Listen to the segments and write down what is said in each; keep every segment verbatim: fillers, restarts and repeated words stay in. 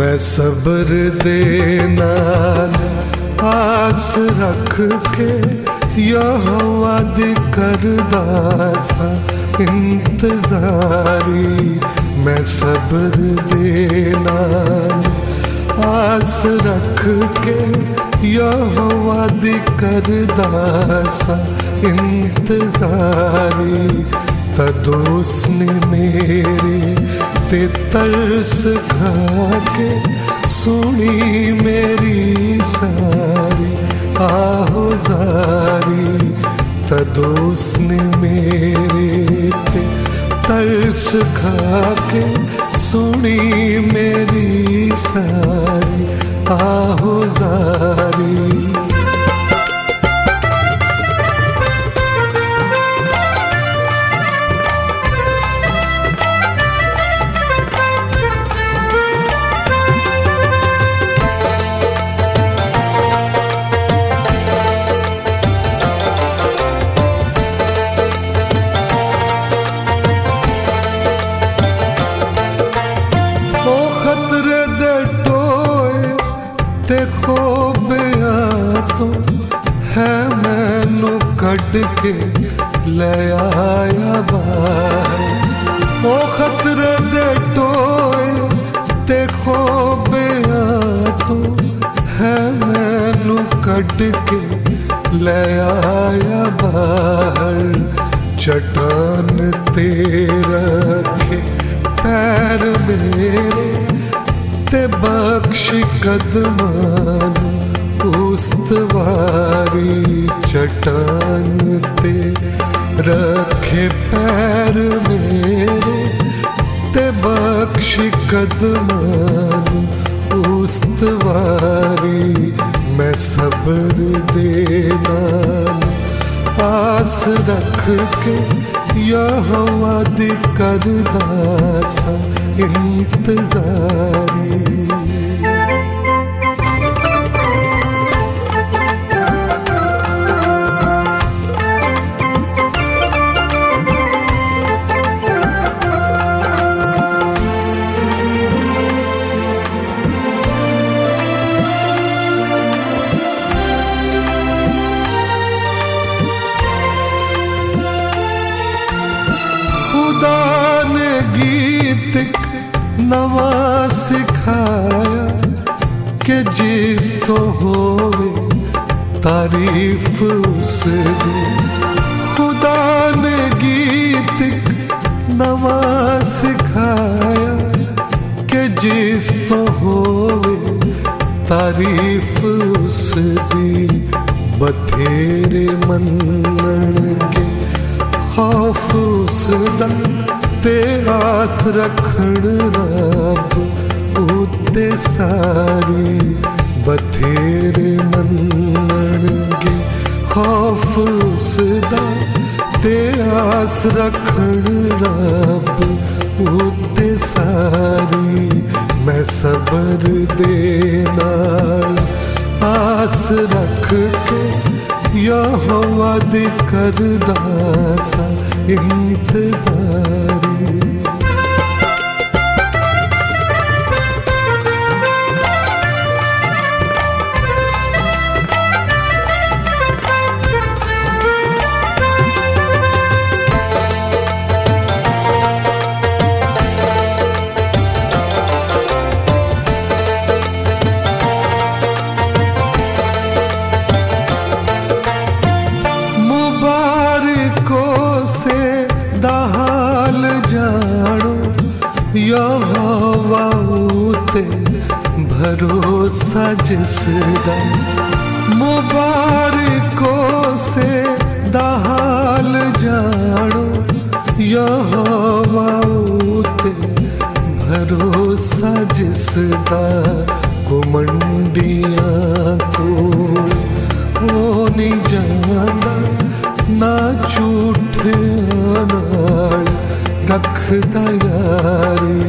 मैं सब्र दे नाल आस रख के यहोवा दी करदा सा इंतजारी। मैं सब्र दे नाल आस रख के यहोवा दी करदा सा इंतजारी। तदों उसने मेरे ते तरस खा के सुनी मेरी सारी आहो जारी। तदों उसने मेरे ते तरस खा के सुनी मेरी सारी आहो जारी। है मैनू कढ़ के ले आया बाहर। ओ खतरे दे टोए ते खोबिया तो है मैनू कढ़ के ले आया बाहर। चट्टान ते रखे पैर मेरे ते बख्श कदमान उस्तवारी। चट्टान ते रखे पैर मेरे ते बख्श कदमान उस्तवारी। मैं सब्र दे नाल आस रख के यहोवा दी करदा सा इंतजारी। नवा सिखाया कि जिस तो होवे तारीफ उसदी। खुदा ने गीत नवा सिखाया कि जिस तो होवे तारीफ उसदी। बथेरे मनण के खौफ उसदा ते आस रखण रब उत्ते सारी। बथेरे मनण गे खौफ उसदा ते आस रखण रब उत्ते सारी। मैं सब्र दे नाल आस रख के यहोवा दी करदा सा इंतजारी। यहोवा उते भरोसा जिसदा। मुबारकों से दाल जानो यहोवा उते भरोसा जिसदा। घुमंडियां को वो नहीं जाना ना झूठे नाल रखदा यारी।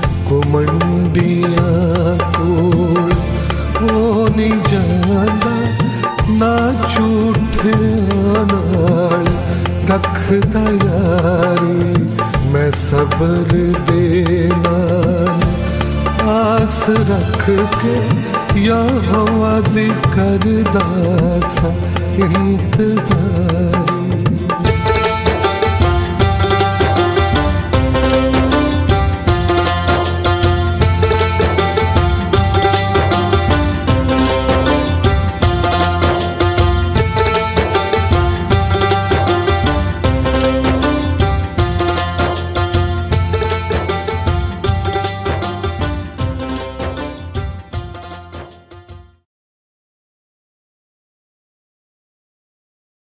घुमंडियां कोल वो नहीं जाना ना झूठे नाल रखदा यारी। मैं सब्र दे नाल आस आस रख के यहाँ वादी कर दासा इंतजार